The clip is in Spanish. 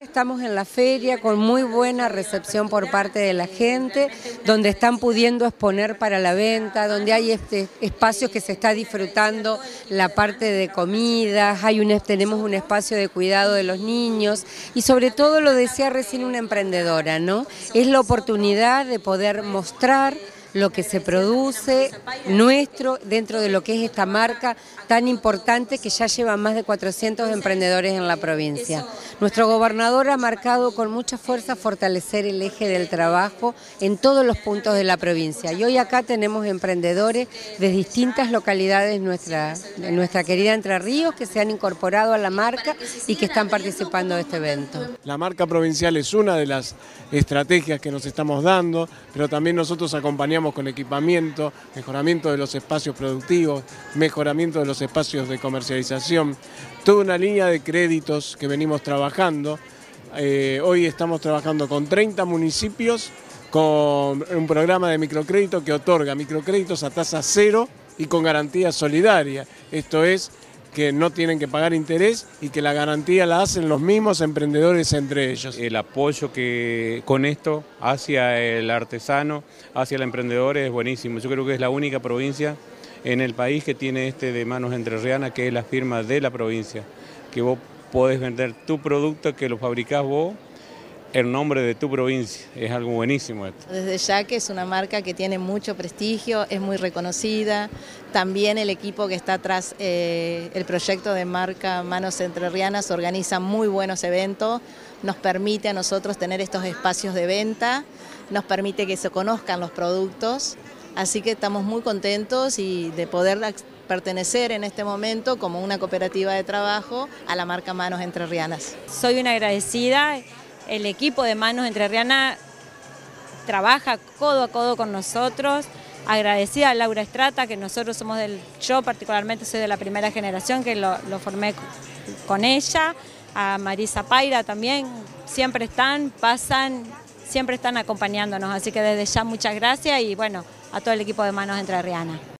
Estamos en la feria con muy buena recepción por parte de la gente, donde están pudiendo exponer para la venta, donde hay espacios que se está disfrutando la parte de comidas, tenemos un espacio de cuidado de los niños y sobre todo, lo decía recién una emprendedora, ¿no? Es la oportunidad de poder mostrar lo que se produce nuestro dentro de lo que es esta marca tan importante que ya lleva más de 400 emprendedores en la provincia. Nuestro gobernador ha marcado con mucha fuerza fortalecer el eje del trabajo en todos los puntos de la provincia y hoy acá tenemos emprendedores de distintas localidades de nuestra querida Entre Ríos que se han incorporado a la marca y que están participando de este evento. La marca provincial es una de las estrategias que nos estamos dando, pero también nosotros acompañamos con equipamiento, mejoramiento de los espacios productivos, mejoramiento de los espacios de comercialización, toda una línea de créditos que venimos trabajando. Hoy estamos trabajando con 30 municipios con un programa de microcrédito que otorga microcréditos a tasa cero y con garantía solidaria. Esto es que no tienen que pagar interés y que la garantía la hacen los mismos emprendedores entre ellos. El apoyo que con esto hacia el artesano, hacia el emprendedor es buenísimo. Yo creo que es la única provincia en el país que tiene de Manos Entrerrianas, que es la firma de la provincia, que vos podés vender tu producto, que lo fabricás vos, el nombre de tu provincia. Es algo buenísimo esto. Desde ya que es una marca que tiene mucho prestigio, es muy reconocida. También el equipo que está atrás, el proyecto de marca Manos Entrerrianas, organiza muy buenos eventos, nos permite a nosotros tener estos espacios de venta, nos permite que se conozcan los productos, así que estamos muy contentos y de poder pertenecer en este momento como una cooperativa de trabajo a la marca Manos Entrerrianas. Soy una agradecida. El equipo de Manos Entrerrianas trabaja codo a codo con nosotros. Agradecida a Laura Estrata, que nosotros somos yo particularmente soy de la primera generación que lo formé con ella. A Marisa Paira también, siempre pasan, siempre están acompañándonos. Así que desde ya muchas gracias y bueno, a todo el equipo de Manos Entrerrianas.